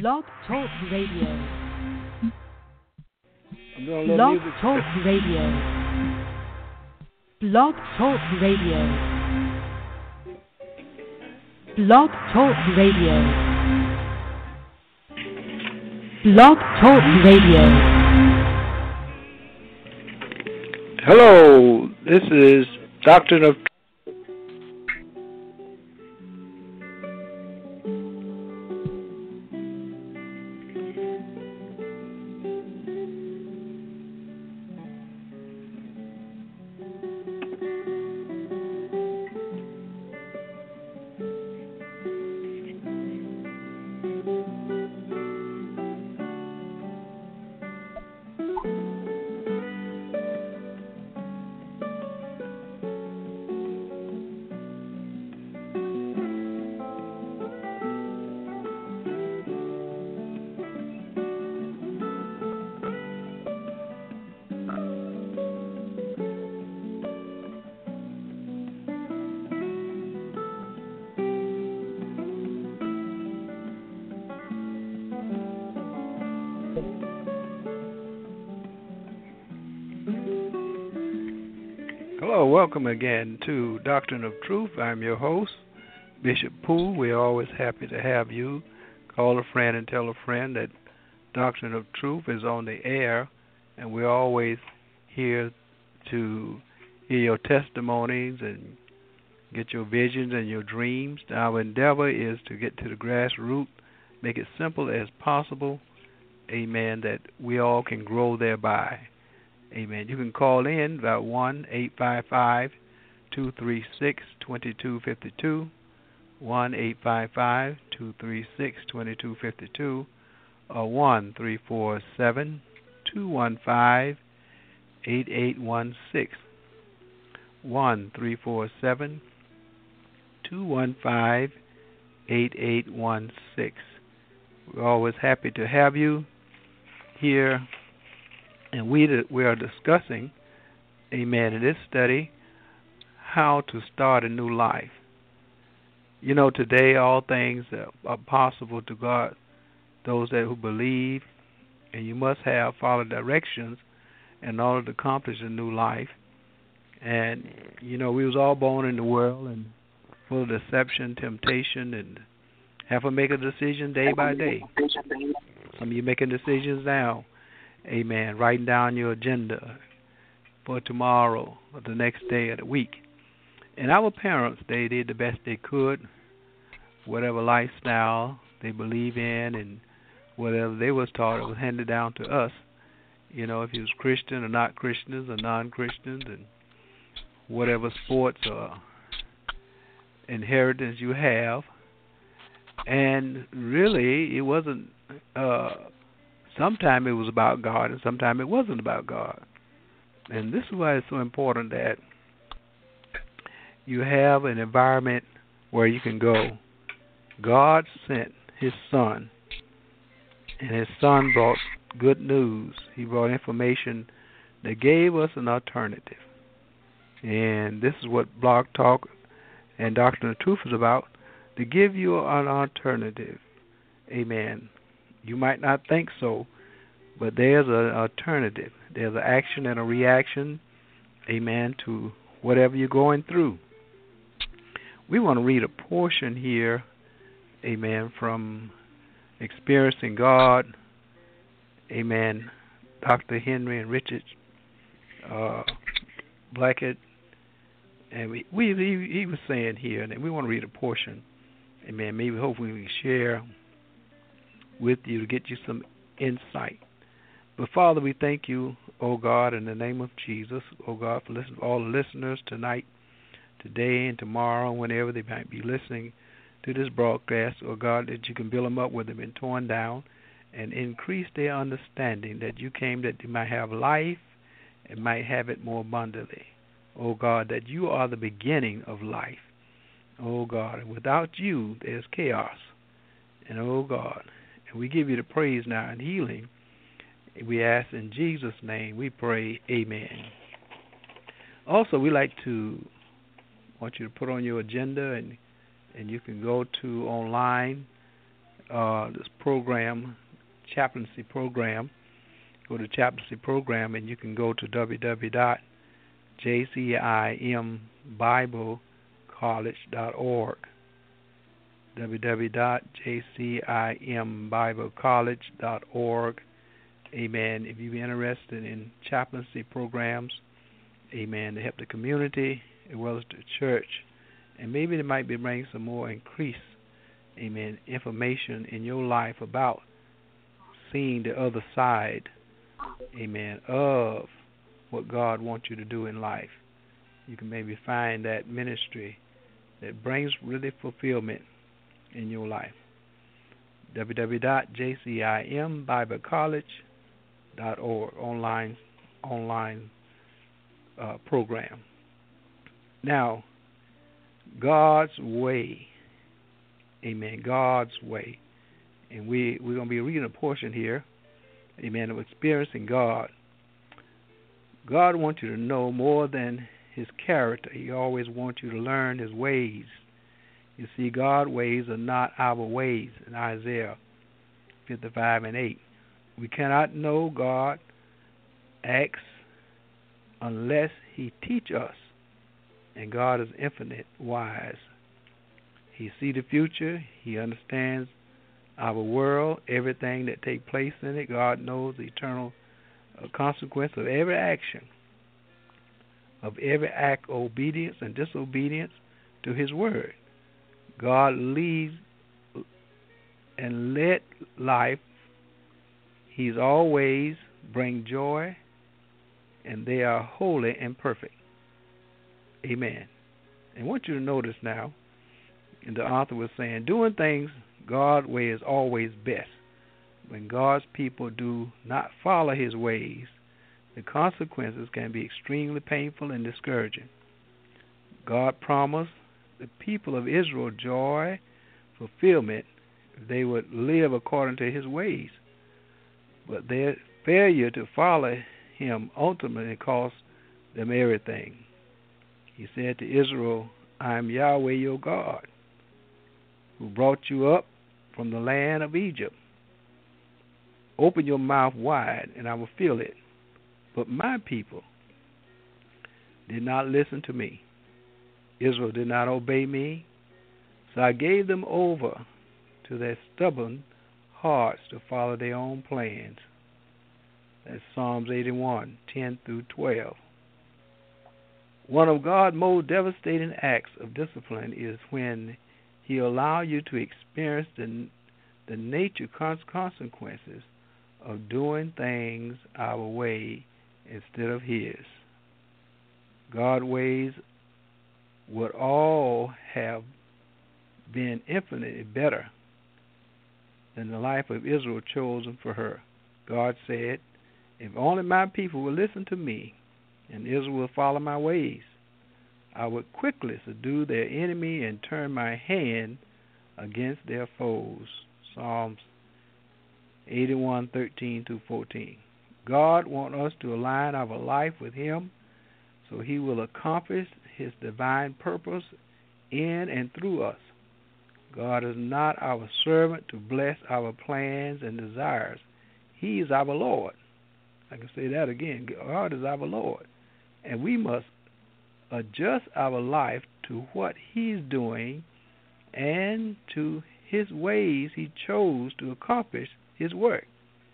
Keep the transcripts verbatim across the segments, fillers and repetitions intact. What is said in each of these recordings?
Blog Talk Radio. I'm doing a little Blog music. Talk Radio. Blog Talk Radio. Blog Talk Radio. Blog Talk Radio. Hello, this is Doctrine of Hello, welcome again to Doctrine of Truth. I'm your host, Bishop Poole. We're always happy to have you. Call a friend and tell a friend that Doctrine of Truth is on the air, and we're always here to hear your testimonies and get your visions and your dreams. Our endeavor is to get to the grassroots, make it simple as possible, amen, that we all can grow thereby. Amen. You can call in about one eight five five, two three six, two two five two, one eight five five, two three six, two two five two, or one three four seven, two one five, eight eight one six, one three four seven, two one five, eight eight one six. We're always happy to have you here. And we we are discussing, amen, in this study, how to start a new life. You know, today all things are possible to God, those that who believe, and you must have follow directions in order to accomplish a new life. And, you know, we was all born in the world and full of deception, temptation, and have to make a decision day by day. Some of you making decisions now. Amen. Writing down your agenda for tomorrow or the next day of the week. And our parents, they did the best they could, whatever lifestyle they believe in and whatever they was taught, it was handed down to us. You know, if you was Christian or not Christians or non-Christians and whatever sports or inheritance you have. And really, it wasn't... Uh, Sometimes it was about God, and sometimes it wasn't about God. And this is why it's so important that you have an environment where you can go. God sent His Son, and His Son brought good news. He brought information that gave us an alternative. And this is what Blog Talk and Doctrine of Truth is about, to give you an alternative. Amen. You might not think so, but there's an alternative. There's an action and a reaction, amen, to whatever you're going through. We want to read a portion here, amen, from Experiencing God, amen, Doctor Henry and Richard uh, Blackett. And we, we he, he was saying here, and we want to read a portion, amen, maybe hopefully we can share with you to get you some insight. But Father, we thank you, oh God, in the name of Jesus, oh God, for listening, all the listeners tonight, today, and tomorrow, whenever they might be listening to this broadcast, oh God, that you can build them up where they've been torn down and increase their understanding that you came that they might have life and might have it more abundantly. Oh God, that you are the beginning of life. Oh God, and without you, there's chaos. And oh God, and we give you the praise now and healing. We ask in Jesus' name, we pray, amen. Also, we like to want you to put on your agenda, and and you can go to online uh, this program, chaplaincy program. Go to chaplaincy program, and you can go to w w w dot j c i m bible college dot org. w w w dot j c i m bible college dot org. Amen. If you're interested in chaplaincy programs, amen, to help the community as well as the church, and maybe they might be bringing some more increased, amen, information in your life about seeing the other side, amen, of what God wants you to do in life. You can maybe find that ministry that brings really fulfillment in your life. w w w dot j c i m bible college dot org, online online uh, program. Now, God's way, amen, God's way. And we, we're going to be reading a portion here, amen, of experiencing God. God wants you to know more than his character. He always wants you to learn his ways. You see, God's ways are not our ways in Isaiah fifty-five and eight. We cannot know God acts unless he teach us. And God is infinite wise. He sees the future. He understands our world, everything that takes place in it. God knows the eternal uh, consequence of every action, of every act of obedience and disobedience to his word. God leads and led life. He's always bring joy, and they are holy and perfect. Amen. And I want you to notice now, and the author was saying, doing things God's way is always best. When God's people do not follow his ways, the consequences can be extremely painful and discouraging. God promised the people of Israel joy, fulfillment, if they would live according to his ways. But their failure to follow him ultimately cost them everything. He said to Israel, I am Yahweh your God, who brought you up from the land of Egypt. Open your mouth wide, and I will fill it. But my people did not listen to me. Israel did not obey me, so I gave them over to their stubborn hearts to follow their own plans. That's Psalms eighty-one, ten through twelve. One of God's most devastating acts of discipline is when he allows you to experience the, the nature consequences of doing things our way instead of his. God's ways would all have been infinitely better than the life of Israel chosen for her. God said, if only my people will listen to me and Israel will follow my ways, I would quickly subdue their enemy and turn my hand against their foes. Psalms eighty-one, thirteen through fourteen. God wants us to align our life with him so he will accomplish his divine purpose in and through us. God is not our servant to bless our plans and desires. He is our Lord. I can say that again. God is our Lord. And we must adjust our life to what he's doing and to his ways he chose to accomplish his work.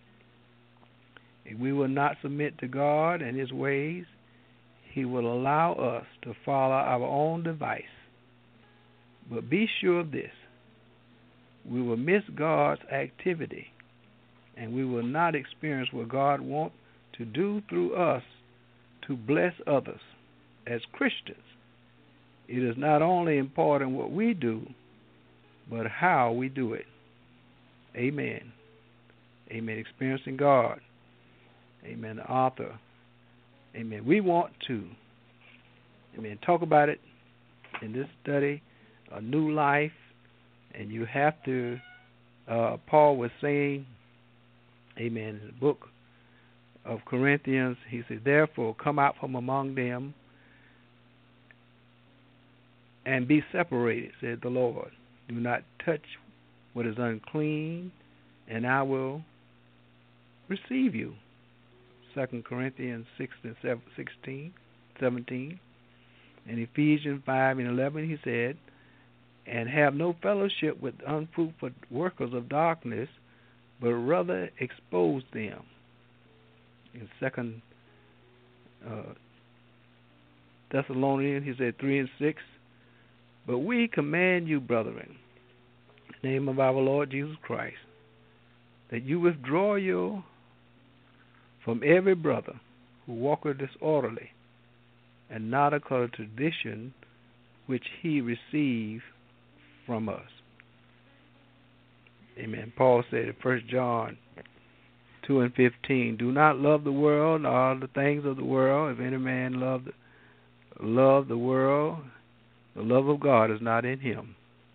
If we will not submit to God and his ways, he will allow us to follow our own device. But be sure of this. We will miss God's activity, and we will not experience what God wants to do through us to bless others. As Christians, it is not only important what we do, but how we do it. Amen. Amen. Experiencing God. Amen. The author. Amen. We want to, amen, talk about it in this study, a new life, and you have to, uh, Paul was saying, amen, in the book of Corinthians, he said, therefore come out from among them and be separated, said the Lord. Do not touch what is unclean, and I will receive you. Second Corinthians six and sixteen, seventeen. In Ephesians five and eleven, he said, and have no fellowship with unfruitful workers of darkness, but rather expose them. In Second uh, Thessalonians, he said three and six, but we command you, brethren, in the name of our Lord Jesus Christ, that you withdraw you from every brother who walketh disorderly, and not according to tradition which he received from us. Amen. Paul said in First John two and fifteen, do not love the world nor the things of the world. If any man love the, love the world, the love of God is not in him.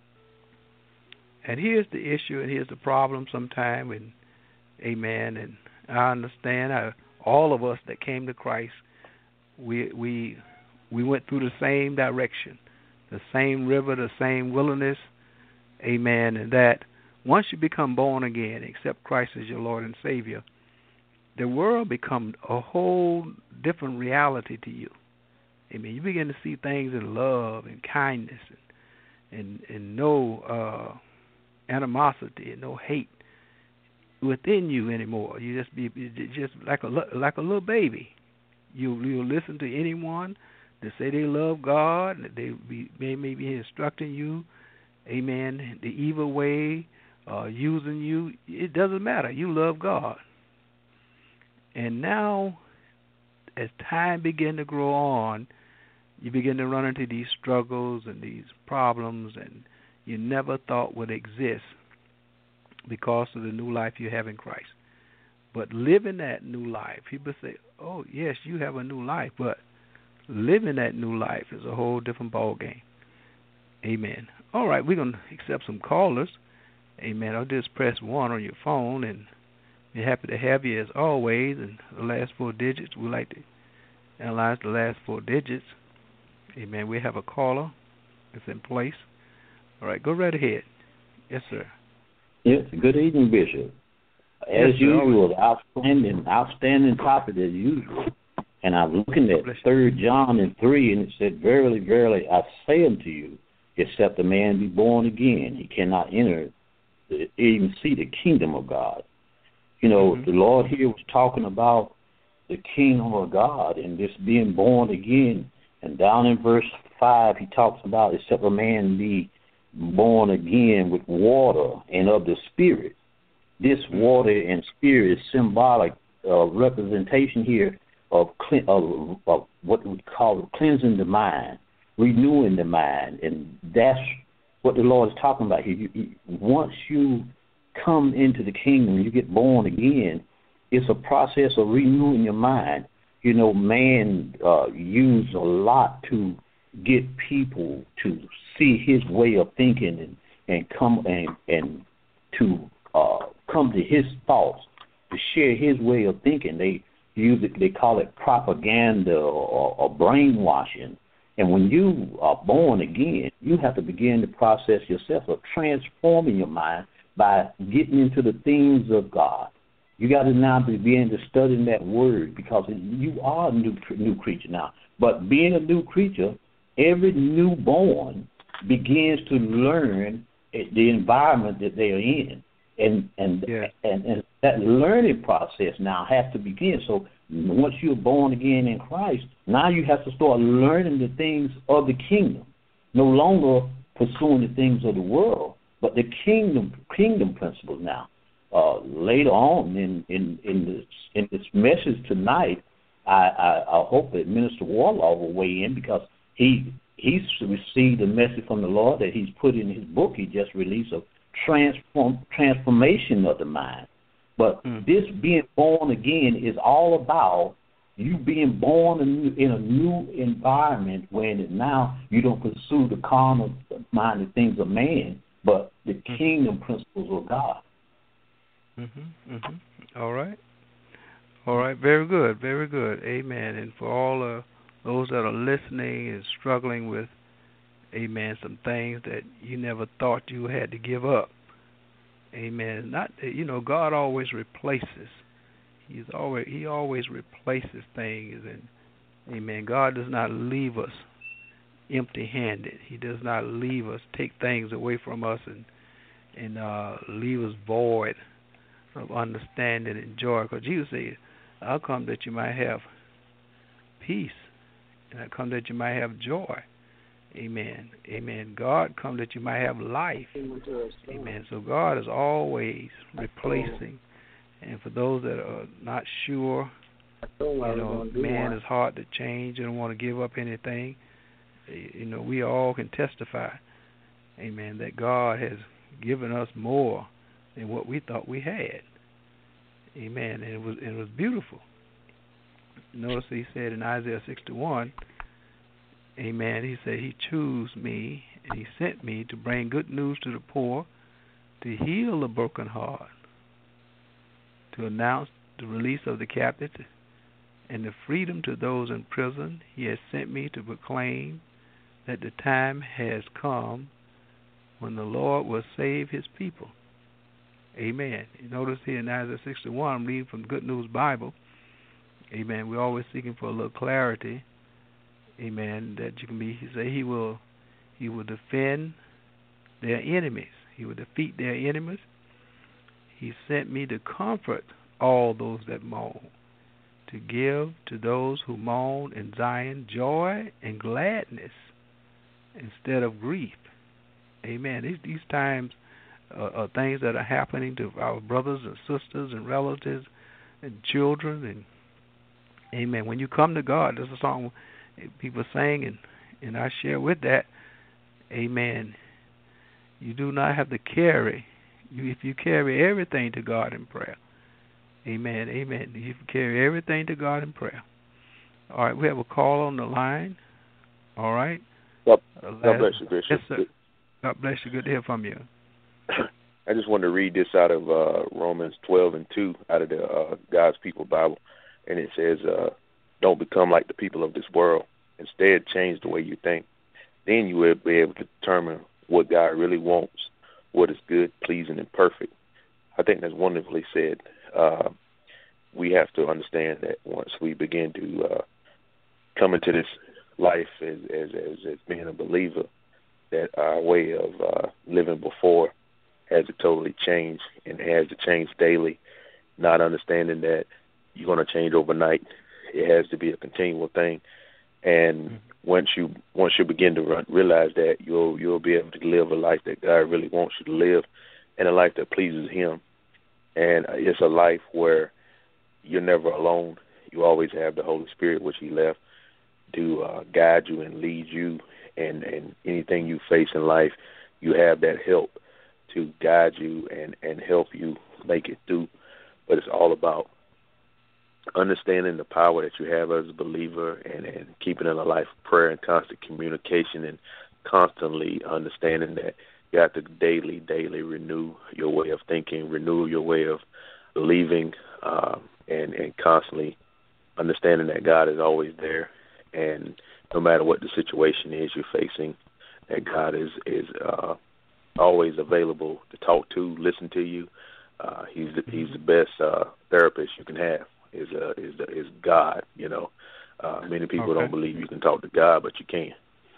And here's the issue, and here's the problem sometime, and amen, and I understand how all of us that came to Christ, we we we went through the same direction, the same river, the same wilderness, amen, and that once you become born again, accept Christ as your Lord and Savior, the world becomes a whole different reality to you. Amen. You begin to see things in love and kindness and and, and no uh, animosity and no hate within you anymore. You just be just like a like a little baby. You you listen to anyone that say they love God, that they be, may may be instructing you, amen, the evil way, uh, using you. It doesn't matter. You love God. And now, as time begin to grow on, you begin to run into these struggles and these problems, and you never thought would exist because of the new life you have in Christ. But living that new life, people say, oh, yes, you have a new life, but living that new life is a whole different ball game. Amen. All right, we're going to accept some callers. Amen. I'll just press one on your phone, and we're happy to have you as always. And the last four digits, we like to analyze the last four digits. Amen. We have a caller that's in place. All right, go right ahead. Yes, sir. Yes, good evening, Bishop. As yes, usual, outstanding, outstanding topic as usual. And I'm looking at Third John and three, and it said, verily, verily, I say unto you, except a man be born again, he cannot enter, the, even see the kingdom of God. You know, mm-hmm. The Lord here was talking about the kingdom of God and this being born again. And down in verse five, he talks about, except a man be born again with water and of the Spirit. This water and Spirit is symbolic uh, representation here of, cle- of, of what we call cleansing the mind, renewing the mind, and that's what the Lord is talking about here. You, you, once you come into the kingdom, you get born again, it's a process of renewing your mind. You know, man uh, used a lot to get people to see his way of thinking and, and come and, and to uh, come to his thoughts, to share his way of thinking. They use it, they call it propaganda or, or brainwashing. And when you are born again, you have to begin the process yourself of transforming your mind by getting into the things of God. You got to now begin to study that word because you are a new new creature now. But being a new creature, every newborn begins to learn the environment that they are in. And and, yeah. and and that learning process now has to begin. So once you're born again in Christ, now you have to start learning the things of the kingdom. No longer pursuing the things of the world, but the kingdom kingdom principles now. Uh, later on in, in, in, this, in this message tonight, I, I, I hope that Minister Warlaw will weigh in because he he's received a message from the Lord that he's put in his book he just released of transform transformation of the mind. But mm. this being born again is all about you being born in, in a new environment when now you don't pursue the carnal minded things of man, but the mm. kingdom principles of God. Mm-hmm, mm-hmm. All right. All right. Very good. Very good. Amen. And for all uh, those that are listening and struggling with, amen, some things that you never thought you had to give up. Amen. Not you know, God always replaces. He's always He always replaces things, and amen. God does not leave us empty-handed. He does not leave us, take things away from us, and and uh, leave us void of understanding and joy. Because Jesus said, "I'll come that you might have peace, and I come that you might have joy." Amen. Amen. God come that you might have life. Amen. So God is always replacing. And for those that are not sure, you know, man is hard to change and don't want to give up anything. You know, we all can testify, amen, that God has given us more than what we thought we had. Amen. And it was it was beautiful. Notice he said in Isaiah sixty-one, amen, he said, he chose me and he sent me to bring good news to the poor, to heal the broken heart, to announce the release of the captives and the freedom to those in prison. He has sent me to proclaim that the time has come when the Lord will save his people. Amen. You notice here in Isaiah sixty-one, I'm reading from Good News Bible. Amen. We're always seeking for a little clarity. Amen. That you can be. He say he will, he will defend their enemies. He will defeat their enemies. He sent me to comfort all those that mourn, to give to those who mourn in Zion joy and gladness instead of grief. Amen. These, these times uh, are things that are happening to our brothers and sisters and relatives and children. And amen. When you come to God, this is a song people sing, and, and I share with that. Amen. You do not have to carry. You, if you carry everything to God in prayer. Amen. Amen. You can carry everything to God in prayer. All right, we have a call on the line. All right. God, God bless you, Bishop. Yes, sir. God bless you. Good to hear from you. I just wanted to read this out of uh, Romans twelve and two, out of the uh, God's People Bible, and it says, uh, "Don't become like the people of this world. Instead, change the way you think. Then you will be able to determine what God really wants, what is good, pleasing, and perfect." I think that's wonderfully said. Uh, we have to understand that once we begin to uh, come into this life as, as as as being a believer, that our way of uh, living before has to totally change, and has to change daily, not understanding that you're going to change overnight. It has to be a continual thing. And mm-hmm. once you once you begin to run, realize that, you'll you'll be able to live a life that God really wants you to live, and a life that pleases Him. And it's a life where you're never alone. You always have the Holy Spirit, which He left to uh, guide you and lead you. And, and anything you face in life, you have that help to guide you and, and help you make it through. But it's all about understanding the power that you have as a believer, and, and keeping in a life of prayer and constant communication, and constantly understanding that you have to daily, daily renew your way of thinking, renew your way of believing, uh, and, and constantly understanding that God is always there. And no matter what the situation is you're facing, that God is, is uh, always available to talk to, listen to you. Uh, he's, the, he's the best uh, therapist you can have. Is uh, is is God, you know. Uh, many people okay. don't believe you can talk to God, but you can.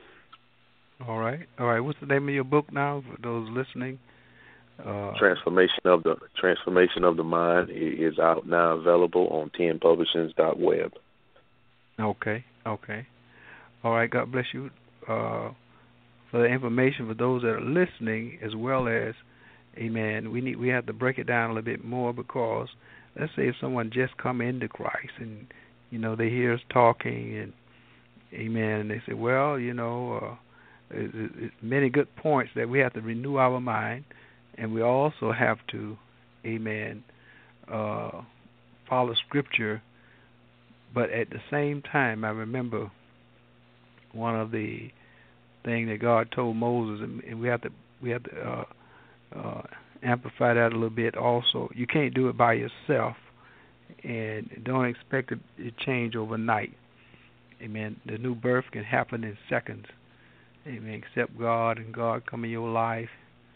All right, all right. What's the name of your book now for those listening? Uh, Transformation of the Transformation of the Mind is out now, available on ten publishings dot web. Okay, okay. All right. God bless you uh, for the information for those that are listening, as well as, amen. We need we have to break it down a little bit more, because let's say if someone just come into Christ and, you know, they hear us talking and, amen, and they say, well, you know, uh, it, it, it, many good points that we have to renew our mind, and we also have to, amen, uh, follow Scripture. But at the same time, I remember one of the things that God told Moses, and, and we have to we have to uh, uh, amplify that a little bit also. You can't do it by yourself, and don't expect it to change overnight. Amen. The new birth can happen in seconds. Amen. Accept God, and God come in your life.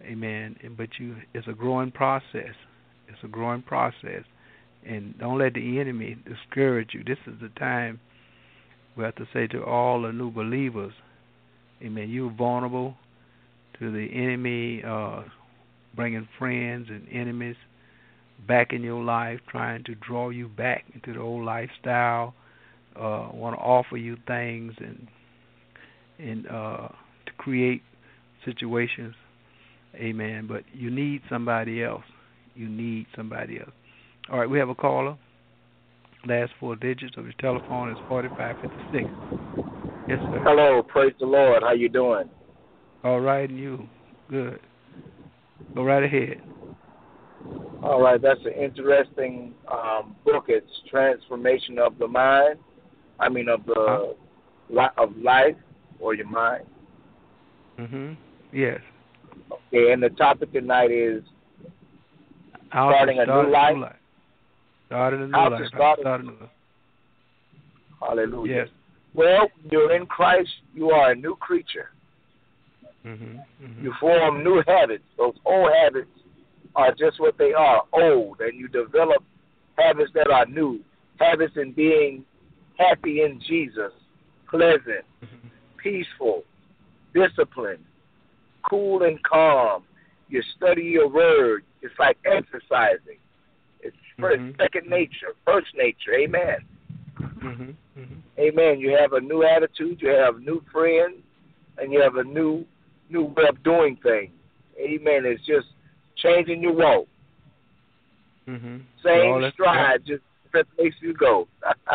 Amen. But you, it's a growing process. It's a growing process. And don't let the enemy discourage you. This is the time we have to say to all the new believers, amen, you're vulnerable to the enemy uh, bringing friends and enemies back in your life, trying to draw you back into the old lifestyle, uh, want to offer you things and and uh, to create situations, amen. But you need somebody else. You need somebody else. All right, we have a caller. Last four digits of your telephone is forty-five fifty-six. Yes, sir. Hello, praise the Lord. How you doing? All right, and you? Good. Go right ahead. All right, that's an interesting um, book. It's Transformation of the Mind. I mean, of the huh? li- of life or your mind. Mhm. Yes. Okay, and the topic tonight is How starting to start a new life. New life. Starting a new How life. to start, start a new life. Hallelujah. Yes. Well, you're in Christ. You are a new creature. Mhm. Mhm. You form new habits. Those old habits are just what they are, old, and you develop habits that are new. Habits in being happy in Jesus, pleasant, Mhm. peaceful, disciplined, cool and calm. You study your word. It's like exercising. It's first, Mhm. second nature, first nature. Amen. Mhm. Mhm. Amen. You have a new attitude. You have new friends, and you have a new new way of doing things. Amen. It's just changing your walk. Mhm. Same all stride, just different place you go.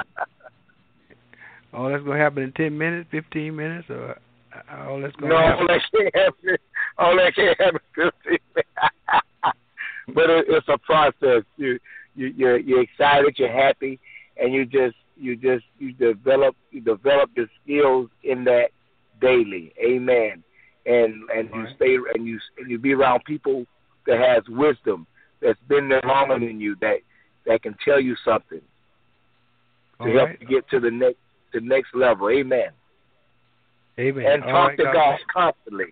all that's gonna happen in ten minutes, fifteen minutes, or all that's gonna no, happen? all that can't happen. All that can't happen. fifteen minutes. But it, it's a process. You you you're, you're excited. You're happy, and you just you just you develop you develop your skills in that daily. Amen. And and you right. stay and you and you be around people that has wisdom, that's been there longer than you, that that can tell you something to all help right. you get to the next to the next level. Amen. Amen. And all talk right, to God, God constantly.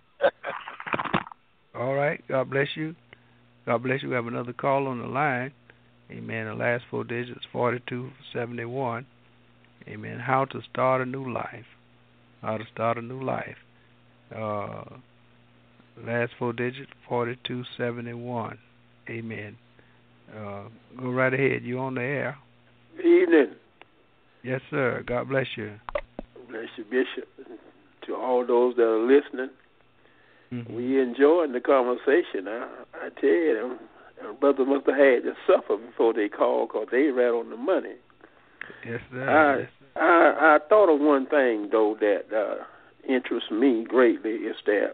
all right. God bless you. God bless you. We have another call on the line. Amen. The last four digits, forty-two seventy-one. Amen. How to start a new life. How to start a new life. Uh, last four digits, forty-two seventy-one. Amen. Uh, go right ahead. You on the air. Good evening. Yes, sir. God bless you. Bless you, Bishop. To all those that are listening, Mm-hmm. we enjoying the conversation. I, I tell you, them brother must have had to suffer before they called, because they right on the money. Yes, sir. I, Yes, sir. I I thought of one thing though that uh, interests me greatly is that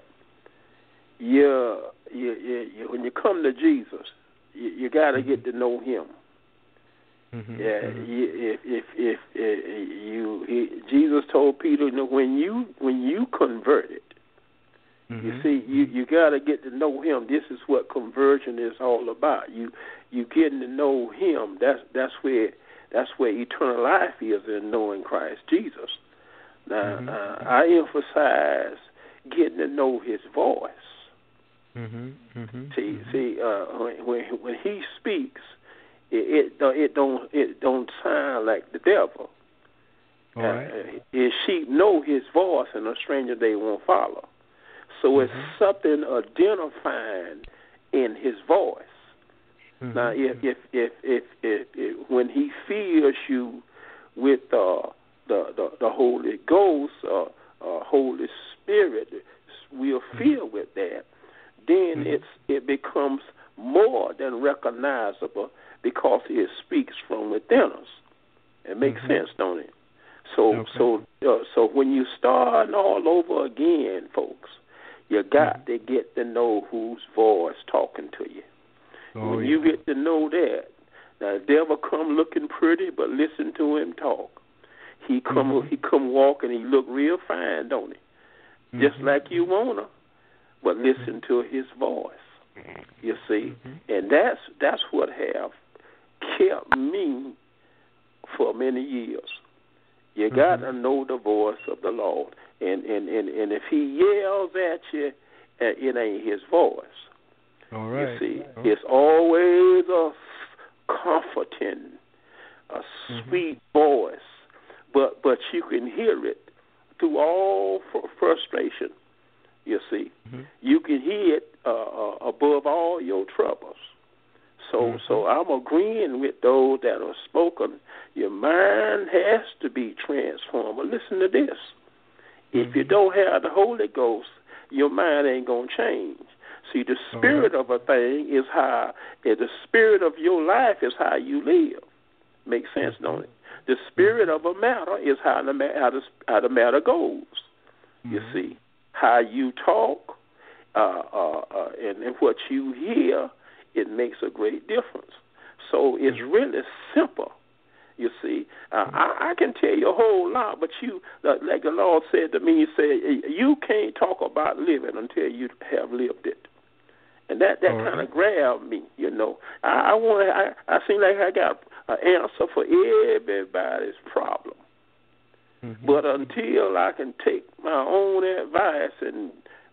you, you, you, you when you come to Jesus, you, you got to Mm-hmm. get to know Him. Mm-hmm. Yeah, Mm-hmm. if if if, if you he, Jesus told Peter, you know, when you when you converted, Mm-hmm. you see, you you got to get to know Him. This is what conversion is all about. You you getting to know Him. That's that's where that's where eternal life is, in knowing Christ Jesus. Now, Mm-hmm. uh, I emphasize getting to know His voice. Mm-hmm. Mm-hmm. See, mm-hmm. see, uh, when, when when He speaks, it, it it don't it don't sound like the devil. All right. Uh, his sheep know His voice, and a stranger they won't follow. So it's Mm-hmm. something identifying in His voice. Mm-hmm. Now, if if, if if if if when He fills you with uh, the, the the Holy Ghost, uh, uh, Holy Spirit, we're filled with that, then Mm-hmm. it's it becomes more than recognizable, because it speaks from within us. It makes Mm-hmm. sense, don't it? So Okay. so uh, so when you start all over again, folks, you got Mm-hmm. to get to know whose voice talking to you. Oh, when yeah. you get to know that, now the devil come looking pretty, but listen to him talk. He come Mm-hmm. he come walking, he look real fine, don't he? Mm-hmm. Just like you wanna, but listen to his voice. You see, Mm-hmm. and that's that's what have kept me for many years. You Mm-hmm. got to know the voice of the Lord, and and and, and if He yells at you, uh, it ain't His voice. All right. You see, oh. it's always a comforting, a mm-hmm. sweet voice, but but you can hear it through all fr- frustration. You see, mm-hmm. you can hear it uh, above all your troubles. So, mm-hmm. so I'm agreeing with those that are spoken. Your mind has to be transformed. But listen to this: mm-hmm. if you don't have the Holy Ghost, your mind ain't gonna change. See, the spirit right. of a thing is how the spirit of your life is how you live. Makes sense, mm-hmm. don't it? The spirit of a matter is how the how the, how the matter goes. Mm-hmm. You see, how you talk uh, uh, uh, and, and what you hear, it makes a great difference. So it's mm-hmm. really simple. You see, uh, I, I can tell you a whole lot, but you, uh, like the Lord said to me, He said, you can't talk about living until you have lived it. And that, that kind of grabbed me, you know. I, I want I, I seem like I got an answer for everybody's problem. Mm-hmm. But until I can take my own advice and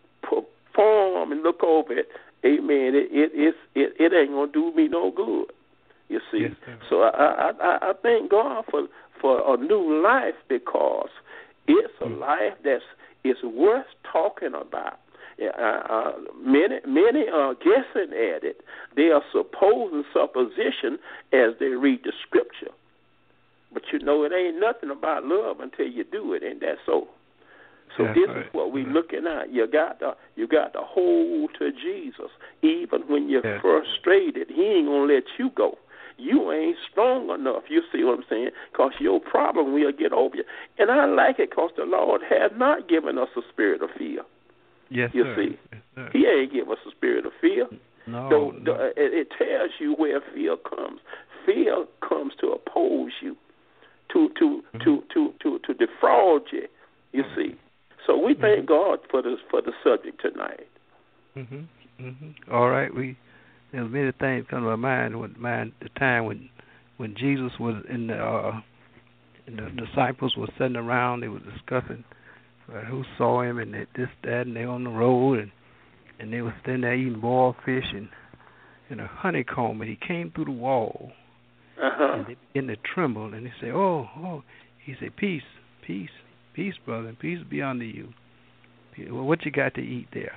perform and look over it, amen, it it it, it, it ain't going to do me no good, you see. Yes, so I, I, I thank God for, for a new life, because it's a mm-hmm. life that's it's worth talking about. Uh, uh, many many are guessing at it. They are supposing supposition as they read the scripture. But you know, it ain't nothing about love until you do it, ain't that so? So yeah, this right. is what we're looking at. You got to you got to hold to Jesus, even when you're yeah. frustrated. He ain't gonna let you go. You ain't strong enough. You see what I'm saying? Because your problem will get over you. And I like it because the Lord has not given us a spirit of fear. Yes, you sir. see, yes, sir. He ain't give us a spirit of fear. No, so, no. The, it, it tells you where fear comes. Fear comes to oppose you, to to mm-hmm. to, to, to to defraud you. You see. So we thank mm-hmm. God for this for the subject tonight. Mhm. Mhm. All right. We there's many things come to my mind. With mind the time when when Jesus was in the uh, and the disciples were sitting around, they were discussing uh, who saw him and that, this, that, and they on the road, and and they were sitting there eating boiled fish and and a honeycomb, and he came through the wall, uh-huh. and they began to tremble, and they say, "Oh, oh," he said, "Peace, peace, peace, brother, and peace be unto you. Well, what you got to eat there?"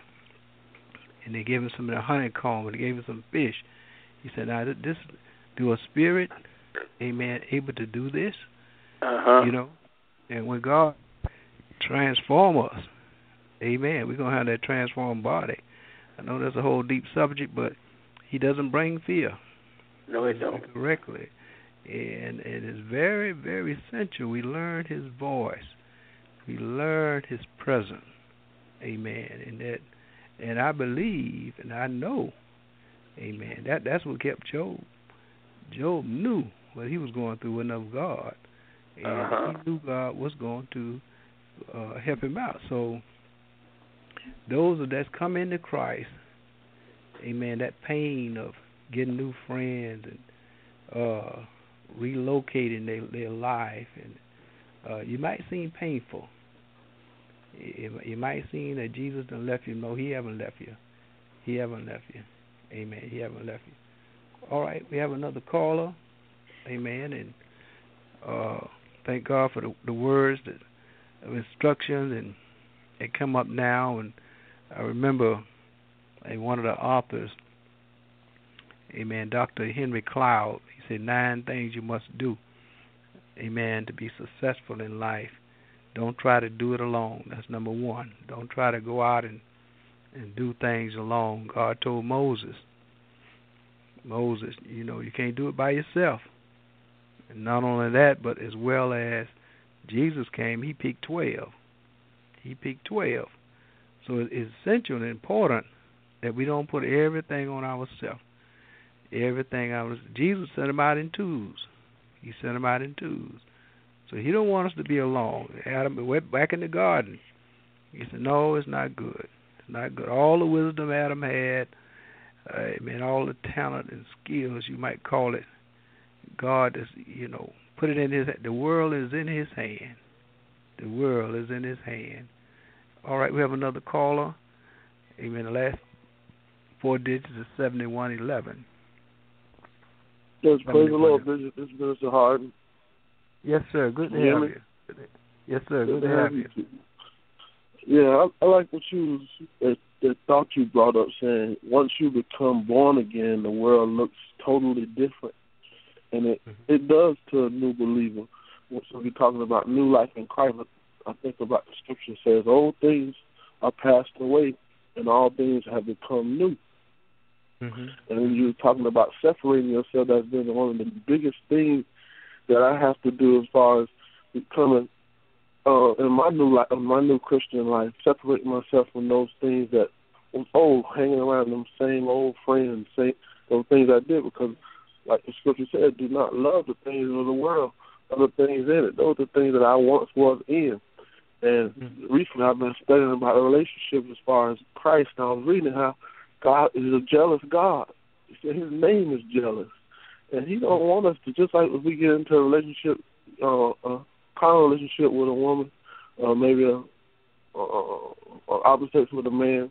And they gave him some of the honeycomb, and they gave him some fish. He said, "Now, this, do a spirit, amen, able to do this?" Uh-huh. You know, and when God transform us, amen, we're going to have that transformed body. I know that's a whole deep subject, but he doesn't bring fear. No, he don't. Correctly. And it is very, very essential. We learn his voice. We learn his presence. Amen. And that, and I believe and I know, amen, that that's what kept Job. Job knew what he was going through with of God. And uh-huh. he knew God was going to uh, help him out. So those that's come into Christ, amen, that pain of getting new friends and uh, relocating their, their life, and uh, you might seem painful. You, you might seem that Jesus done left you. No, he haven't left you. He haven't left you. Amen. He haven't left you. All right, we have another caller. Amen. And uh, thank God for the, the words that, of instructions, and they come up now. And I remember uh, one of the authors, amen, Doctor Henry Cloud, he said nine things you must do, amen, to be successful in life. Don't try to do it alone. That's number one. Don't try to go out and, and do things alone. God told Moses, Moses, you know, you can't do it by yourself. And not only that, but as well as Jesus came, he picked twelve. He picked twelve. So it's essential and important that we don't put everything on ourselves. Everything I was Jesus sent them out in twos. He sent them out in twos. So he don't want us to be alone. Adam went back in the garden. He said, "No, it's not good. It's not good." All the wisdom Adam had, uh, I mean, all the talent and skills, you might call it, God is, you know, put it in his. The world is in his hand. The world is in his hand. All right, we have another caller. Amen. The last four digits is seventy-one eleven. Yes, praise the Lord, Bishop. This is Minister Harden. Yes, sir. Good to have you. Yes, sir. Good, Good to have you. you. Yeah, I, I like what you, that, that thought you brought up, saying once you become born again, the world looks totally different. And it, mm-hmm. it does to a new believer. So if you're talking about new life in Christ, I think about the scripture says, old things are passed away and all things have become new. Mm-hmm. And when you're talking about separating yourself, that's been one of the biggest things that I have to do as far as becoming uh, in my new life, in my new Christian life, separating myself from those things that was old, hanging around them same old friends, same those things I did, because like the scripture said, do not love the things of the world, other things in it. Those are the things that I once was in. And mm-hmm. recently I've been studying about a relationship as far as Christ, and I was reading how God is a jealous God. He said his name is jealous. And he don't want us to, just like if we get into a relationship, uh, a carnal relationship with a woman, uh, maybe a, uh, or opposite with a man,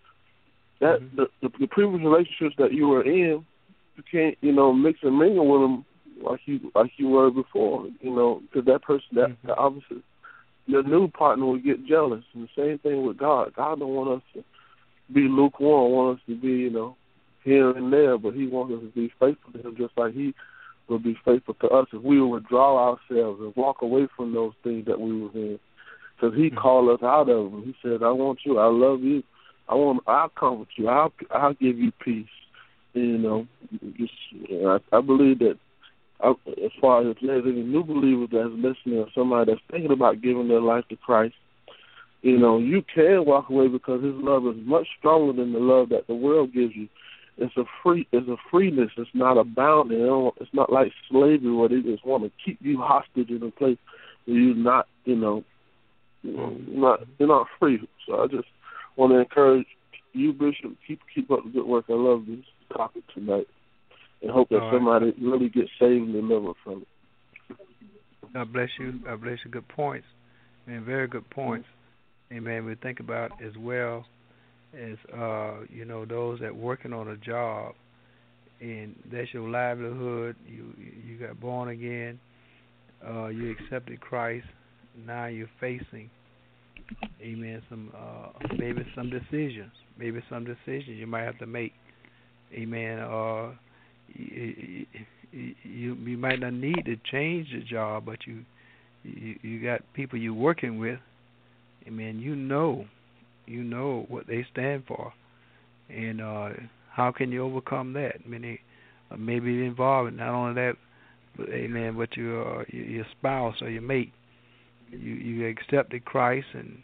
that mm-hmm. the, the, the previous relationships that you were in, you can't, you know, mix and mingle with them like you like you were before, you know, because that person, that mm-hmm. the opposite, your new partner will get jealous. And the same thing with God. God don't want us to be lukewarm, want us to be, you know, here and there, but he wants us to be faithful to him just like he will be faithful to us if we will withdraw ourselves and walk away from those things that we were in. Because he mm-hmm. called us out of them. He said, I want you, I love you, I want, I'll comfort you, I'll, I'll give you peace. And, you know, just, you know I, I believe that I, as far as there's any new believers that's listening or somebody that's thinking about giving their life to Christ, you know, you can walk away because his love is much stronger than the love that the world gives you. It's a free, it's a freeness. It's not a bounding. You know, it's not like slavery where they just want to keep you hostage in a place where you're not, you know, you know, not you're not free. So I just want to encourage you, Bishop, keep keep up the good work. I love this topic tonight, and hope that right. somebody really gets saved and delivered from it. God bless you. God bless you. Good points. Man, very good points. Amen. We think about as well as, uh, you know, those that working on a job, and that's your livelihood. You you got born again. Uh, you accepted Christ. Now you're facing, amen, some uh, maybe some decisions. Maybe some decisions you might have to make. Amen. Uh, you, you you might not need to change the job, but you you, you got people you're working with. Amen. You know, you know what they stand for, and uh, how can you overcome that? I mean, uh, maybe involving not only that, but, amen, but your uh, your spouse or your mate. You you accepted Christ, and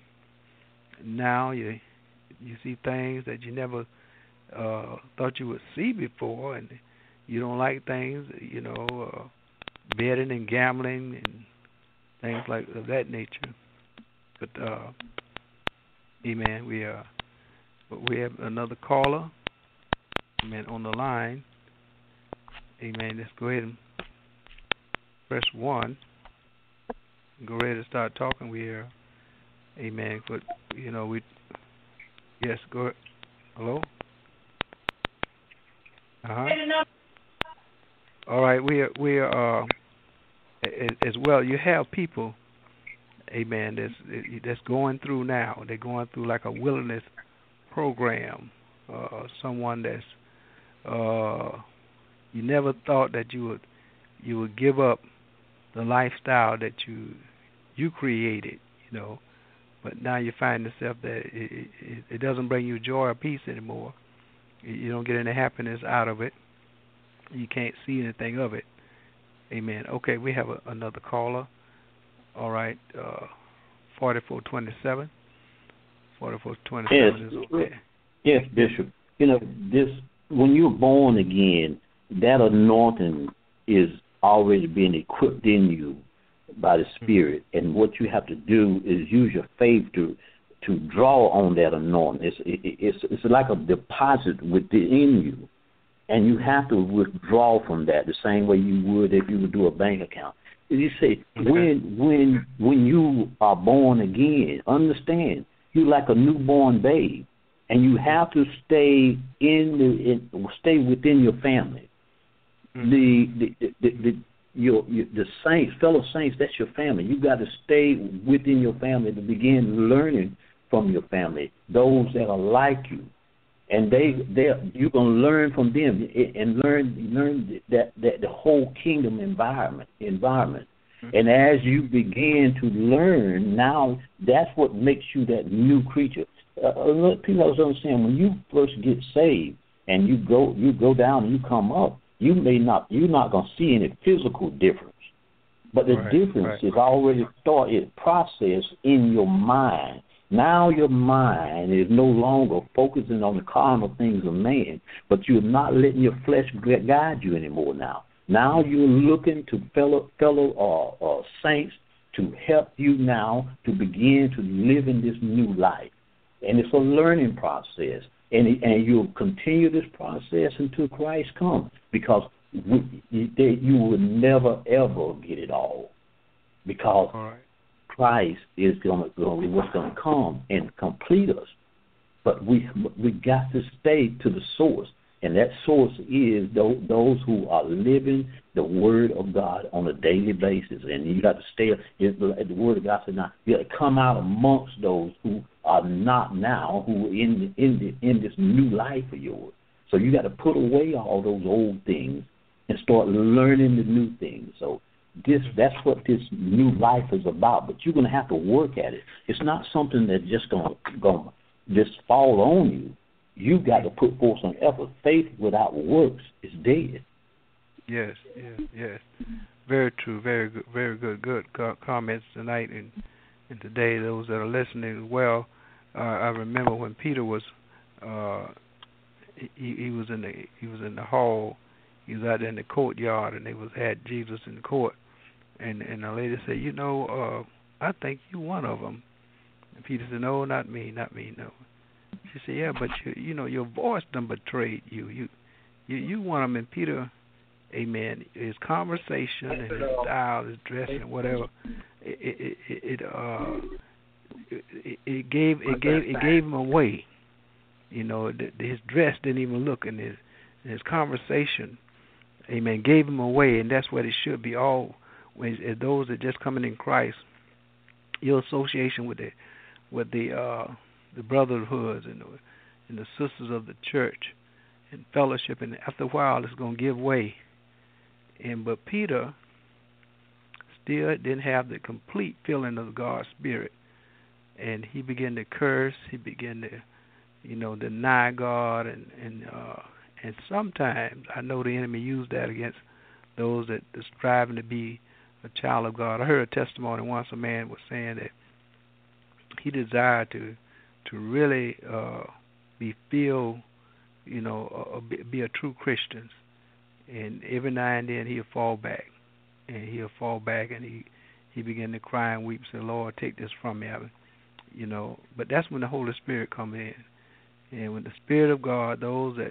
now you you see things that you never uh, thought you would see before, and you don't like things, you know, uh, betting and gambling and things like of that nature. But uh, amen. We uh, but we have another caller, amen, on the line. Amen. Let's go ahead and press one. Go ready to start talking. We are, amen. But you know, we, yes, go ahead. Hello. Uh huh. All right, we are we are uh, as well. You have people, amen, that's that's going through now. They're going through like a wilderness program. Uh, someone that's uh, you never thought that you would you would give up the lifestyle that you you created, you know, but now you find yourself that it, it, it doesn't bring you joy or peace anymore. You don't get any happiness out of it. You can't see anything of it. Amen. Okay, we have a, another caller. All right, uh, forty-four twenty-seven. forty-four twenty-seven yes. is okay. Yes, Bishop. You know, this when you're born again, that anointing is already being equipped in you by the Spirit, and what you have to do is use your faith to to draw on that anointing. It's it, it's it's like a deposit within you, and you have to withdraw from that the same way you would if you would do a bank account. You say okay. when when when you are born again, understand you like a newborn babe. and you have to stay in the in, stay within your family. Mm-hmm. The, the, the, the, the your, your the saints, fellow saints, that's your family. You got to stay within your family to begin learning from your family, those that are like you. And they, they, you're gonna learn from them and learn, learn that, that the whole kingdom environment, environment. Mm-hmm. And as you begin to learn, now that's what makes you that new creature. Uh, people always understand when you first get saved and you go, you go down and you come up, you may not, you're not gonna see any physical difference, but the right, difference right. is already started, processed in your mind. Now your mind is no longer focusing on the carnal things of man, but you're not letting your flesh guide you anymore now. Now you're looking to fellow fellow uh, uh, saints to help you now to begin to live in this new life. And it's a learning process. And, and you'll continue this process until Christ comes, because we, you, they, you will never, ever get it all. Because all right. Christ is going to what's going to come and complete us, but we we got to stay to the source, and that source is those, those who are living the Word of God on a daily basis, and you got to stay. The Word of God said, "Now you got to come out amongst those who are not now, who are in the, in the, in this new life of yours." So you got to put away all those old things and start learning the new things. So. This that's what this new life is about, but you're going to have to work at it. It's not something that's just going to just fall on you. You've got to put forth some effort. Faith without works is dead. Yes, yes, yes. Very true. Very good. Very good. Good comments tonight and, and today. Those that are listening as well. Uh, I remember when Peter was uh, he, he was in the he was in the hall. He was out there in the courtyard, and they was had Jesus in the court. And and the lady said, you know, uh, I think you one of them. And Peter said, no, not me, not me, no. She said, yeah, but you, you know, your voice done betrayed you. You, you, you one of them. And Peter, amen, his conversation and his style, his dressing, whatever, it, it, it, it uh, it, it gave, it gave, it gave him away. You know, the, his dress didn't even look, and his, his conversation, amen, gave him away, and that's what it should be. All when those that just coming in Christ, your association with the with the uh, the brotherhoods and the, and the sisters of the church and fellowship, and after a while it's going to give way. And but Peter still didn't have the complete feeling of God's Spirit, and he began to curse. He began to, you know, deny God, and and uh, and sometimes I know the enemy used that against those that are striving to be a child of God. I heard a testimony once. A man was saying that he desired to to really uh, be filled, you know, uh, be, be a true Christian, and every now and then he'll fall back, and he'll fall back, and he he began to cry and weep, and say, Lord, take this from me, you know. But that's when the Holy Spirit comes in, and when the Spirit of God, those that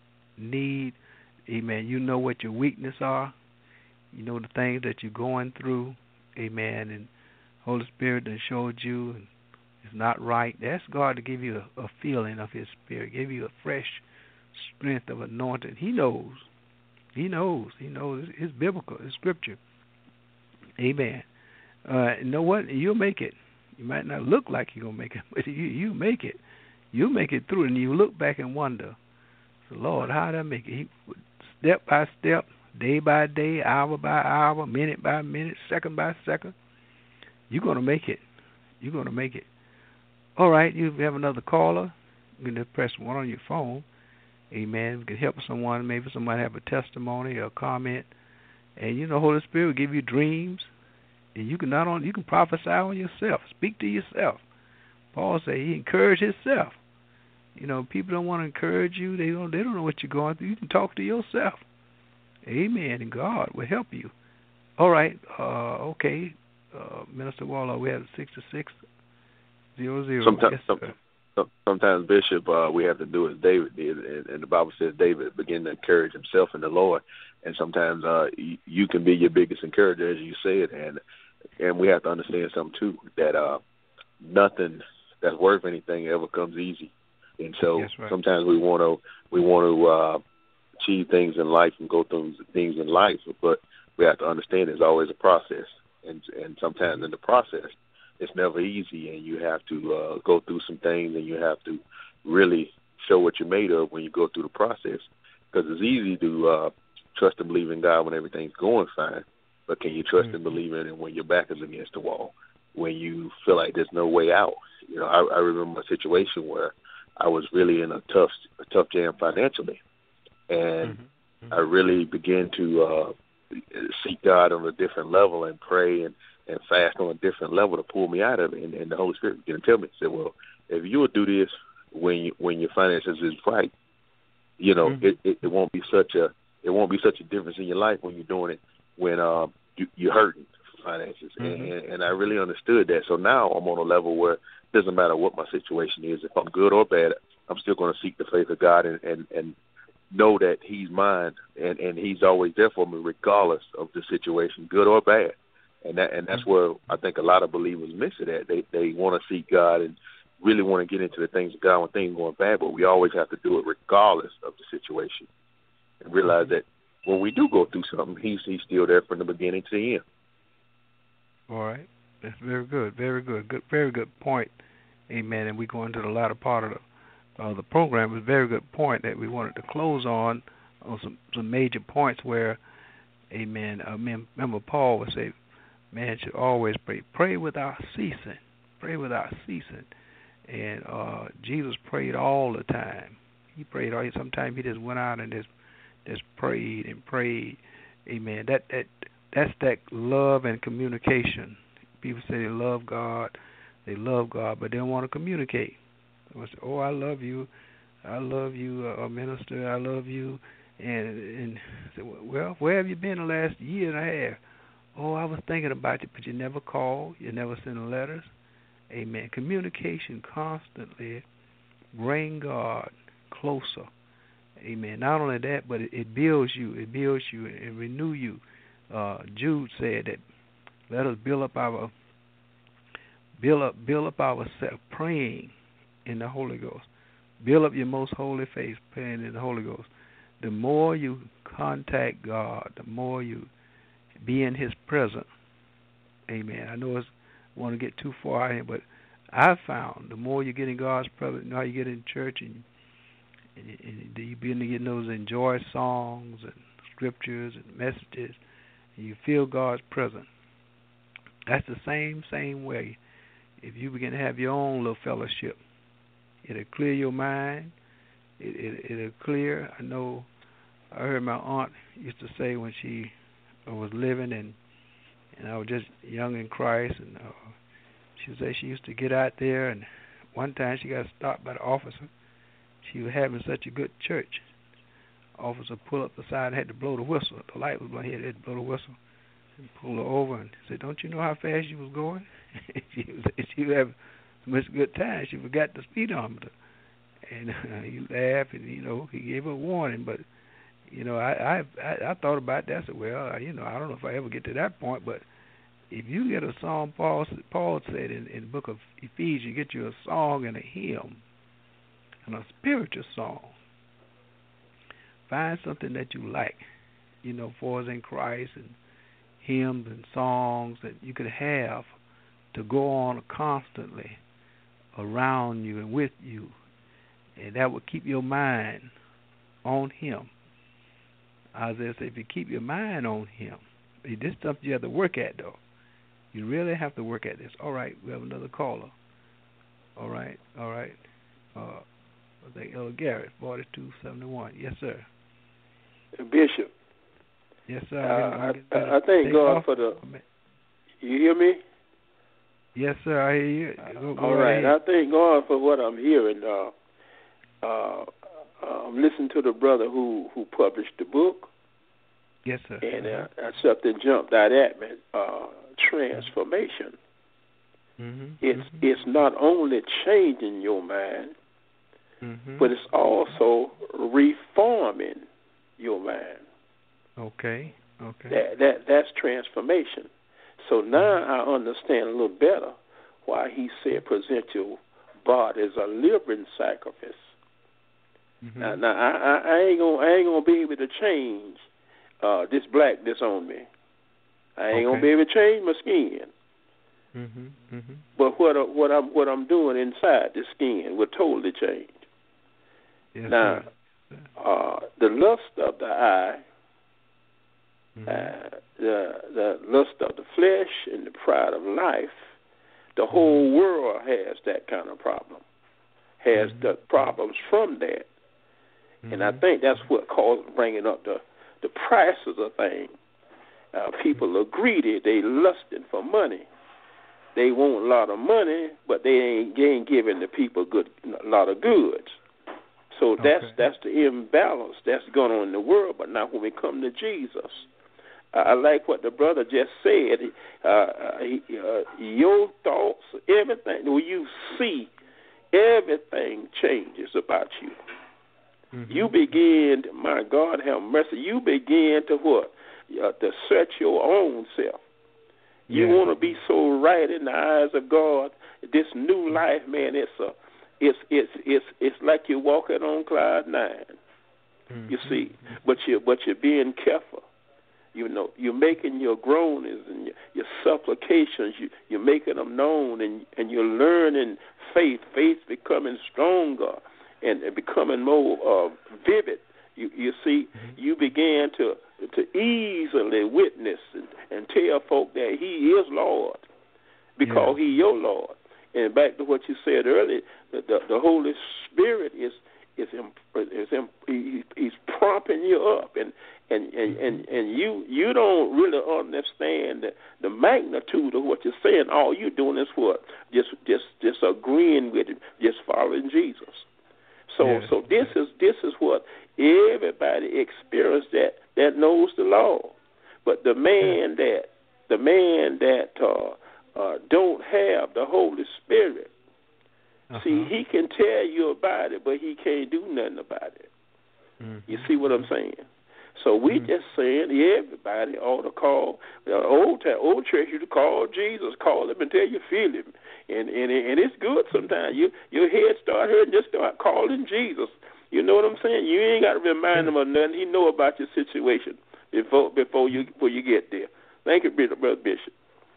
need, amen, you know what your weakness are, you know the things that you're going through, amen, and Holy Spirit that showed you and it's not right. Ask God to give you a, a feeling of His Spirit, give you a fresh strength of anointing. He knows. He knows. He knows. It's biblical. It's scripture. Amen. Uh, you know what? You'll make it. You might not look like you're going to make it, but you you make it. You'll make it through, and you look back and wonder, so Lord, how did I make it? He, step by step, day by day, hour by hour, minute by minute, second by second. You're going to make it. You're going to make it. All right, you have another caller. You can just press one on your phone. Amen. We can help someone. Maybe somebody have a testimony or a comment. And, you know, Holy Spirit will give you dreams. And you can not only, you can prophesy on yourself. Speak to yourself. Paul said he encouraged himself. You know, people don't want to encourage you. They don't, they don't know what you're going through. You can talk to yourself. Amen. And God will help you. All right. Uh, okay. Uh, Minister Waller, we have six to six. Zero, zero. Sometimes, yes, some, sometimes Bishop, uh, we have to do as David did, and, and the Bible says David began to encourage himself in the Lord. And sometimes uh, you, you can be your biggest encourager, as you said, and and we have to understand something too, that uh, nothing that's worth anything ever comes easy. And so right. sometimes we want to we want to uh, achieve things in life and go through things in life, but we have to understand there's always a process, and and sometimes in the process it's never easy, and you have to uh, go through some things, and you have to really show what you're made of when you go through the process, because it's easy to uh, trust and believe in God when everything's going fine, but can you trust mm-hmm. and believe in it when your back is against the wall, when you feel like there's no way out? You know, I, I remember a situation where I was really in a tough, a tough jam financially, and mm-hmm. I really began to uh, seek God on a different level and pray and, and fast on a different level to pull me out of it. And, and the Holy Spirit began to tell me, said, "Well, if you would do this when you, when your finances is right, you know, mm-hmm. it, it, it won't be such a it won't be such a difference in your life when you're doing it when uh, you, you're hurting for finances." Mm-hmm. And, and I really understood that. So now I'm on a level where it doesn't matter what my situation is. If I'm good or bad, I'm still going to seek the faith of God and, and, and know that He's mine, and, and He's always there for me regardless of the situation, good or bad. And that and that's where I think a lot of believers miss it at. They they want to seek God and really want to get into the things of God when things are going bad, but we always have to do it regardless of the situation and realize that when we do go through something, He's He's still there from the beginning to the end. All right. That's very good, very good, good, very good point. Amen. And we go into the latter part of the, uh, the program. It's a very good point that we wanted to close on, on some, some major points where, amen, uh, remember Paul would say, man should always pray. Pray without ceasing. Pray without ceasing. And uh, Jesus prayed all the time. He prayed all. Sometimes he just went out and just just prayed and prayed. Amen. That that that's that love and communication. People say they love God, they love God, but they don't want to communicate. They say, "Oh, I love you, I love you, uh, minister, I love you," and and say, "Well, where have you been the last year and a half?" "Oh, I was thinking about you, but you never called, you never sent letters." Amen. Communication constantly bring God closer. Amen. Not only that, but it, it builds you, it builds you and renew you. Uh, Jude said that let us build up our build up build up ourselves praying in the Holy Ghost. Build up your most holy faith praying in the Holy Ghost. The more you contact God, the more you be in His presence. Amen. I know it's I want to get too far in, but I've found the more you get in God's presence, you know how you get in church and, and, and you begin to get those enjoy songs and scriptures and messages, and you feel God's presence. That's the same, same way. If you begin to have your own little fellowship, it'll clear your mind. It, it, it'll clear. I know I heard my aunt used to say when she was living and and I was just young in Christ, and uh, she would say she used to get out there, and one time she got stopped by the officer. She was having such a good church. Officer pulled up the side and had to blow the whistle. The light was blowing. He had to blow the whistle. And pulled her over and said, "Don't you know how fast you was going?" she was she was having so much good time. She forgot the speedometer. And uh, he laughed, and, you know, he gave her a warning, but you know, I, I I thought about that. I said, well, you know, I don't know if I ever get to that point, but if you get a song, Paul Paul said in, in the book of Ephesians, you get you a song and a hymn and a spiritual song. Find something that you like, you know, for us in Christ, and hymns and songs that you could have to go on constantly around you and with you, and that would keep your mind on Him. Isaiah said, if you keep your mind on Him, this stuff you have to work at, though. You really have to work at this. All right, we have another caller. All right, all right. Uh, I think Elder Garrett, forty-two seventy-one. Yes, sir. Bishop. Yes, sir. Uh, I, I, I thank God off. for the. You hear me? Yes, sir. I hear you. Go, go all right. I thank God for what I'm hearing. Uh, uh, I'm listening to the brother who, who published the book. Yes, sir. And uh, something jumped out at me. Uh, transformation. Mm-hmm. It's mm-hmm. it's not only changing your mind, mm-hmm. but it's also reforming your mind. Okay. Okay. That that that's transformation. So now I understand a little better why he said present your body is a living sacrifice. Mm-hmm. Now, now I, I, I ain't gonna I ain't gonna be able to change uh, this blackness on me. I ain't okay. gonna be able to change my skin. Mm-hmm. Mm-hmm. But what what I'm what I'm doing inside the skin will totally change. Yes, now, uh, the lust of the eye, mm-hmm. uh, the the lust of the flesh, and the pride of life, the whole world has that kind of problem. Has mm-hmm. the problems from that. Mm-hmm. And I think that's what caused bringing up the, the prices of things. Uh, people are greedy. They lusting for money. They want a lot of money, but they ain't, they ain't giving the people good a lot of goods. So that's okay. that's the imbalance that's going on in the world. But now when we come to Jesus, uh, I like what the brother just said. Uh, he, uh, your thoughts, everything, when you see, everything changes about you. Mm-hmm. You begin, to, my God have mercy, you begin to what? Uh, to search your own self. You yeah. want to be so right in the eyes of God. This new life, man, it's a, it's it's it's it's like you're walking on cloud nine. Mm-hmm. You see, but you but you're being careful. You know, you're making your groanings and your, your supplications. You, you're making them known, and and you're learning faith. Faith becoming stronger and, and becoming more uh, vivid. You you see, mm-hmm. you began to to easily witness and, and tell folk that He is Lord because yeah. He your Lord. And back to what you said earlier, the the, the Holy Spirit is is is, is he's prompting you up and. And and, and and you you don't really understand the, the magnitude of what you're saying. All you're doing is what? Just just just agreeing with it, just following Jesus. So yes. so this is this is what everybody experienced that that knows the law. But the man that the man that uh, uh, don't have the Holy Spirit, uh-huh. see, he can tell you about it, but he can't do nothing about it. Mm-hmm. You see what I'm saying? So we mm-hmm. just saying everybody ought to call. The old time, old church used to call Jesus, call him until you feel him, and and and it's good sometimes. You your head start hurting, just start calling Jesus. You know what I'm saying? You ain't got to remind him of nothing. He know about your situation before before you before you get there. Thank you, Brother Bishop.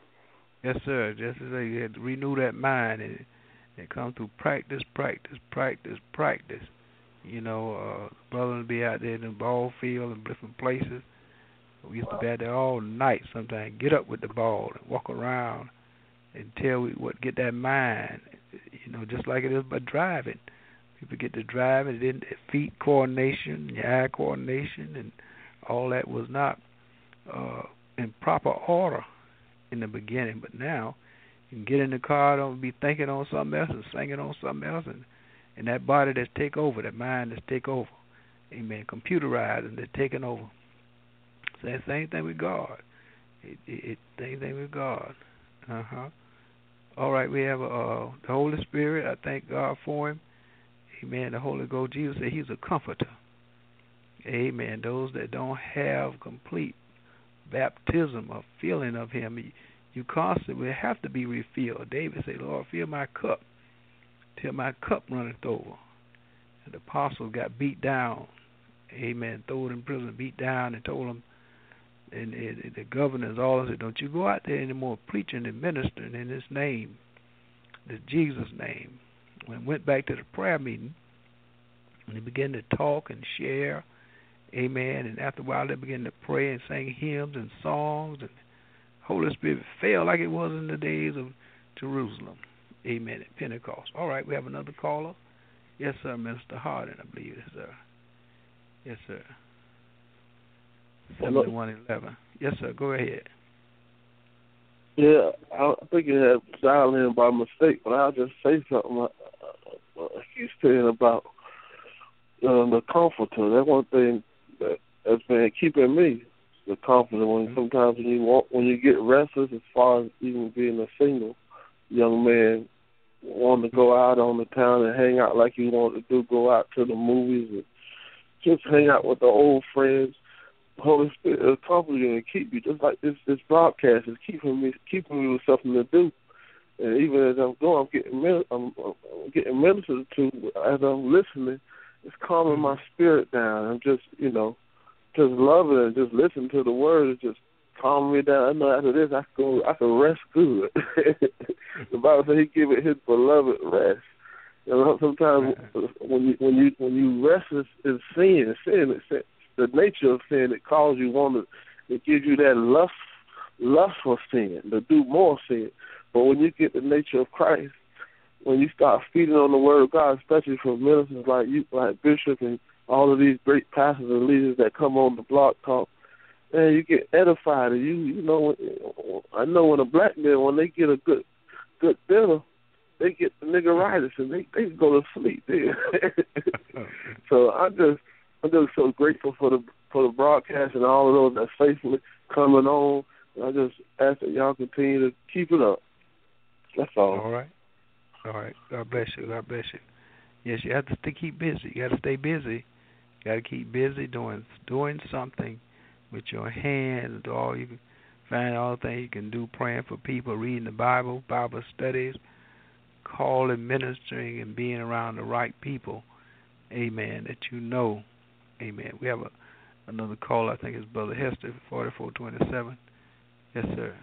Yes, sir. Just as you had to renew that mind, and it comes through practice, practice, practice, practice. You know, uh, brother would be out there in the ball field and different places. We used to be out there all night sometimes, get up with the ball and walk around until we would get that mind, you know, just like it is by driving. People get to driving, then feet coordination, eye coordination, and all that was not uh, in proper order in the beginning. But now you can get in the car, don't be thinking on something else and singing on something else, and And that body that's take over, that mind that's take over, amen, computerized and they're taking over. So that same thing with God. It, it, it same thing with God. Uh huh. All right, we have uh, the Holy Spirit. I thank God for Him. Amen. The Holy Ghost. Jesus said He's a comforter. Amen. Those that don't have complete baptism or feeling of Him, you constantly have to be refilled. David said, "Lord, fill my cup till my cup runneth over." And the apostle got beat down, amen, thrown in prison, beat down, and told him, and, and the governors all said, "Don't you go out there anymore preaching and ministering in His name, this Jesus' name." When he went back to the prayer meeting, and they began to talk and share, amen, and after a while they began to pray and sing hymns and songs, and the Holy Spirit fell like it was in the days of Jerusalem. Amen. At Pentecost. All right, we have another caller. Yes, sir, Mister Hardin, I believe. Yes, sir. Yes, sir. seventy-one eleven. Yes, sir. Go ahead. Yeah, I think it had dialed in by mistake, but I'll just say something. I, I, I keep saying about uh, the comforter. That's one thing that has been keeping me, the comforter. When mm-hmm. sometimes when you walk, when you get restless, as far as even being a single young man, wanting to go out on the town and hang out like you want to do, go out to the movies and just hang out with the old friends. The Holy Spirit will comfort you and keep you, just like this this broadcast is keeping me keeping me with something to do. And even as I'm going, I'm getting, I'm, I'm getting ministered to as I'm listening. It's calming my spirit down. I'm just, you know, just loving it and just listening to the words. Just calming me down. I know after this, I can go, I can rest good. The Bible says He give it His beloved rest. You know, sometimes when you when you when you rest is, is sin. Sin is the nature of sin. It calls you want to. It gives you that lust, lust for sin, to do more sin. But when you get the nature of Christ, when you start feeding on the Word of God, especially from ministers like you, like Bishop, and all of these great pastors and leaders that come on the Blog Talk, and you get edified. And you, you know, I know when a black man, when they get a good, good dinner, they get the niggeritis and they they go to sleep. So I just, I'm just so grateful for the for the broadcast and all of those that's faithfully coming on. And I just ask that y'all continue to keep it up. That's all. All right. All right. God bless you. God bless you. Yes, you have to stay, keep busy. You got to stay busy. You got to keep busy doing doing something with your hands. Do all you can find all the things you can do, praying for people, reading the Bible, Bible studies, calling, ministering, and being around the right people. Amen. That you know. Amen. We have a, another call. I think it's Brother Hester, forty-four twenty-seven. Yes, sir.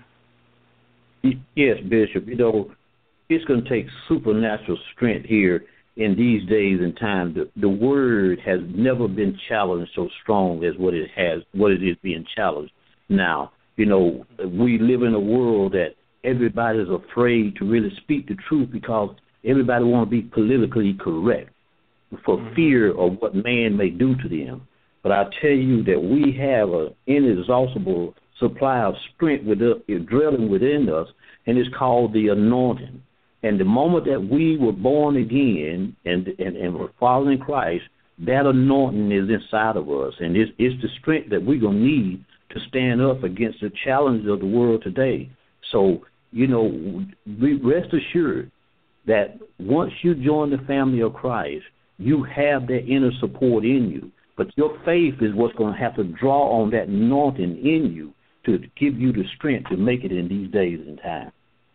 Yes, Bishop. You know, it's going to take supernatural strength here in these days and times. The, the word has never been challenged so strong as what it has, what it is being challenged now. You know, we live in a world that everybody's afraid to really speak the truth because everybody wants to be politically correct for mm-hmm. fear of what man may do to them. But I tell you that we have an inexhaustible supply of strength within, dwelling within us, and it's called the anointing. And the moment that we were born again and and, and were following Christ, that anointing is inside of us, and it's, it's the strength that we're going to need to stand up against the challenges of the world today. So, you know, rest assured that once you join the family of Christ, you have that inner support in you. But your faith is what's going to have to draw on that anointing in you to give you the strength to make it in these days and times.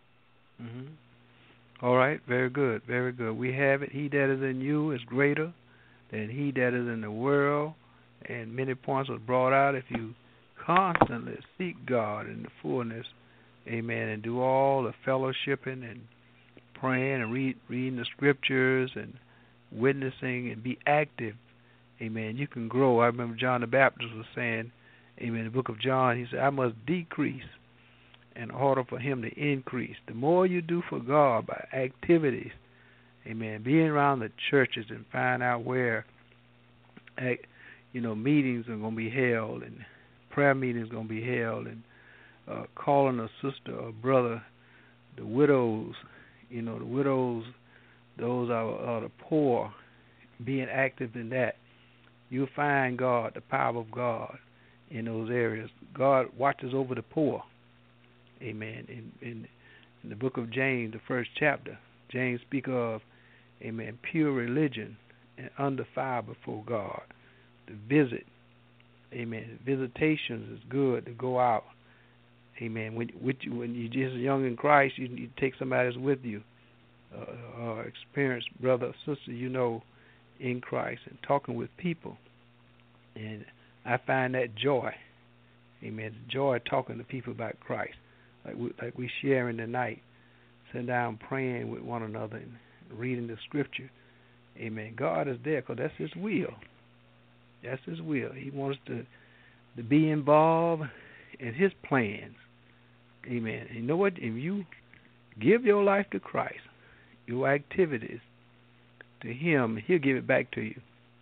Mm-hmm. All right, very good, very good. We have it. He that is in you is greater than he that is in the world. And many points was brought out. If you constantly seek God in the fullness, amen, and do all the fellowshipping and praying and read, reading the scriptures and witnessing and be active, amen, you can grow. I remember John the Baptist was saying, amen, in the book of John, he said, I must decrease in order for him to increase. The more you do for God by activities, amen, being around the churches and find out where, you know, meetings are going to be held and prayer meetings are going to be held and uh, calling a sister or brother, the widows, you know, the widows, those are, are the poor, being active in that. You'll find God, the power of God in those areas. God watches over the poor. Amen. In, in, in the book of James, the first chapter, James speaks of, amen, pure religion and undefiled before God. To visit, amen. Visitations is good to go out. Amen. When, when you're just young in Christ, you need to take somebody that's with you, uh, or experienced brother or sister you know in Christ, and talking with people. And I find that joy. Amen. Joy talking to people about Christ. Like we, like we sharing tonight, sitting down praying with one another and reading the scripture. Amen. God is there because that's His will. That's His will. He wants to to be involved in His plans. Amen. And you know what? If you give your life to Christ, your activities to Him, He'll give it back to you.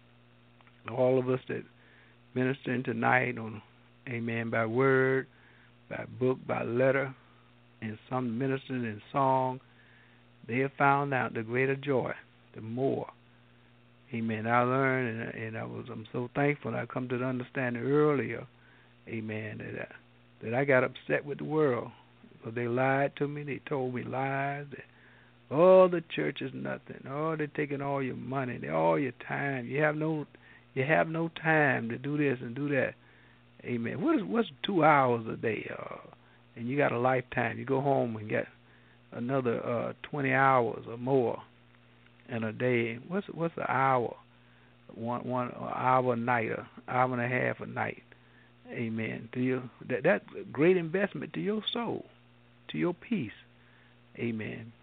All of us that ministering tonight on, amen, by word, by book, by letter, and some ministering in song, they have found out the greater joy, the more. Amen. I learned, and, and I was, I'm so thankful. I come to the understanding earlier, amen, that I, that I got upset with the world because they lied to me. They told me lies. That, oh, the church is nothing. Oh, they're taking all your money, they all your time. You have no, you have no time to do this and do that. Amen. What is what's two hours a day? Uh, and you got a lifetime. You go home and get another uh, twenty hours or more in a day. What's what's an hour? One one hour a night, an hour and a half a night. Amen. To your that that's a great investment to your soul, to your peace. Amen.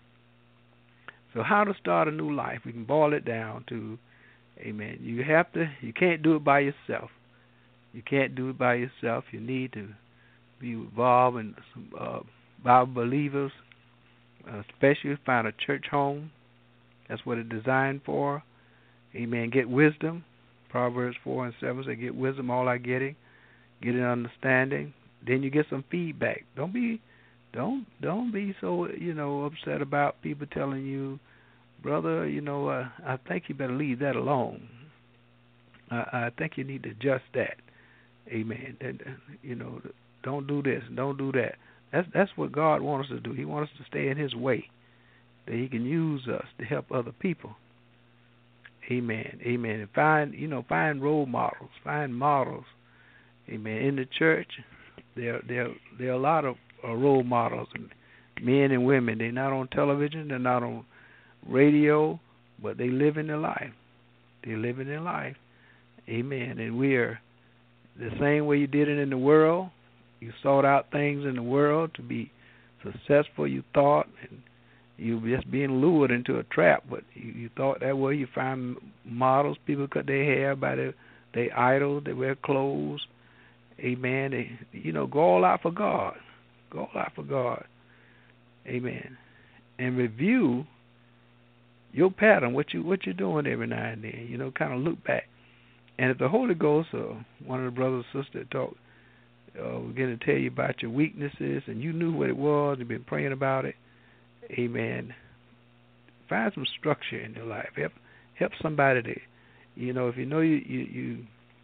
So how to start a new life? We can boil it down to, amen. You have to. You can't do it by yourself. You can't do it by yourself. You need to be involved in some uh, Bible believers, uh, especially find a church home. That's what it's designed for. Amen. Get wisdom. Proverbs four and seven say, "Get wisdom, all I getting, get an understanding." Then you get some feedback. Don't be, don't don't be so you know upset about people telling you, brother. You know, uh, I think you better leave that alone. I, I think you need to adjust that. Amen. And, you know, don't do this, don't do that. That's that's what God wants us to do. He wants us to stay in His way, that He can use us to help other people. Amen. Amen. And find you know find role models, find models. Amen. In the church, there there there are a lot of uh, role models, men and women. They're not on television, they're not on radio, but they live in their life. They live in their life. Amen. And we are the same way you did it in the world. You sought out things in the world to be successful, you thought, and you were just being lured into a trap. But you, you thought that way. You find models. People cut their hair by their, their idols. They wear clothes. Amen. They, you know, go all out for God. Go all out for God. Amen. And review your pattern, what you what you're doing every now and then. You know, kind of look back. And if the Holy Ghost or one of the brothers or sisters talk, uh, we're going to tell you about your weaknesses, and you knew what it was, you've been praying about it, amen. Find some structure in your life. Help help somebody to, you know, if you know you you you,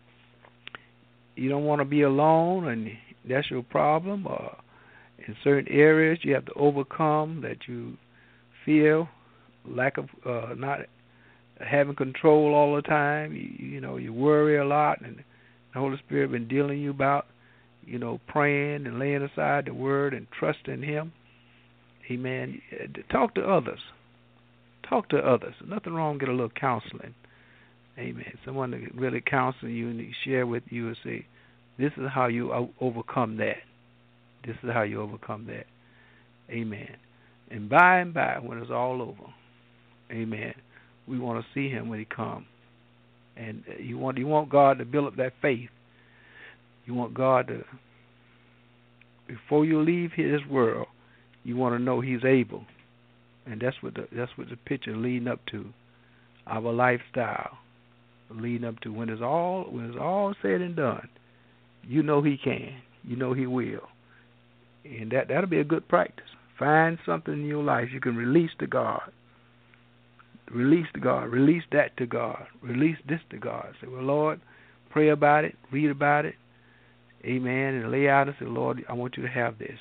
you don't want to be alone, and that's your problem, or in certain areas you have to overcome that you feel lack of uh, not having control all the time. You, you know, you worry a lot, and the Holy Spirit been dealing you about, you know, praying and laying aside the Word and trusting Him. Amen. Talk to others. Talk to others. Nothing wrong. Get a little counseling. Amen. Someone that really counsel you and share with you and say, "This is how you overcome that. This is how you overcome that." Amen. And by and by, when it's all over, amen, we want to see Him when He comes. And you want you want God to build up that faith. You want God to, before you leave His world, you want to know He's able. And that's what the that's what the picture leading up to, our lifestyle, leading up to when it's all when it's all said and done. You know He can. You know He will. And that that'll be a good practice. Find something in your life you can release to God. Release to God. Release that to God. Release this to God. Say, well, Lord, pray about it, read about it, amen, and lay out and say, Lord, I want you to have this.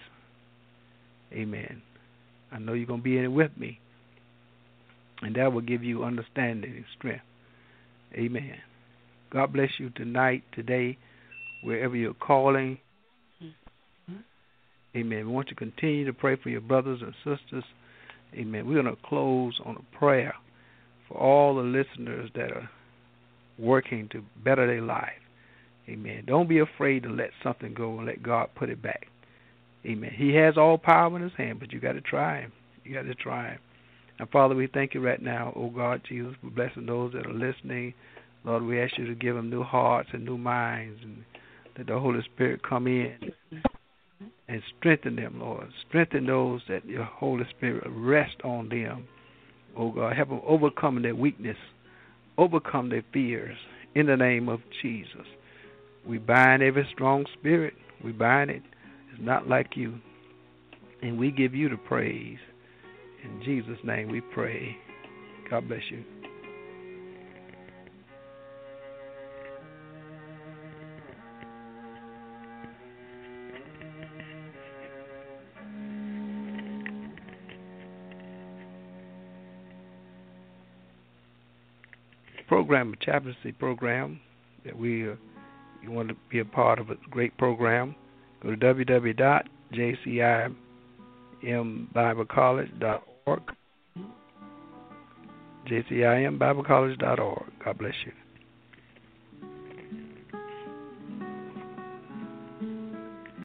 Amen. I know you're going to be in it with me. And that will give you understanding and strength. Amen. God bless you tonight, today, wherever you're calling. Amen. We want you to continue to pray for your brothers and sisters. Amen. We're going to close on a prayer for all the listeners that are working to better their life. Amen. Don't be afraid to let something go and let God put it back. Amen. He has all power in His hand, but you got to try Him. You got to try Him. And Father, we thank you right now, oh God, Jesus, for blessing those that are listening. Lord, we ask you to give them new hearts and new minds, and let the Holy Spirit come in and strengthen them, Lord. Strengthen those that your Holy Spirit rest on them. Oh, God, help them overcome their weakness, overcome their fears in the name of Jesus. We bind every strong spirit. We bind it. It's not like you. And we give you the praise. In Jesus' name we pray. God bless you. Program, a chaplaincy program that we uh, you want to be a part of, a great program. Go to w w w dot j c i m bible college dot org. J C I M bible college dot org. God bless you.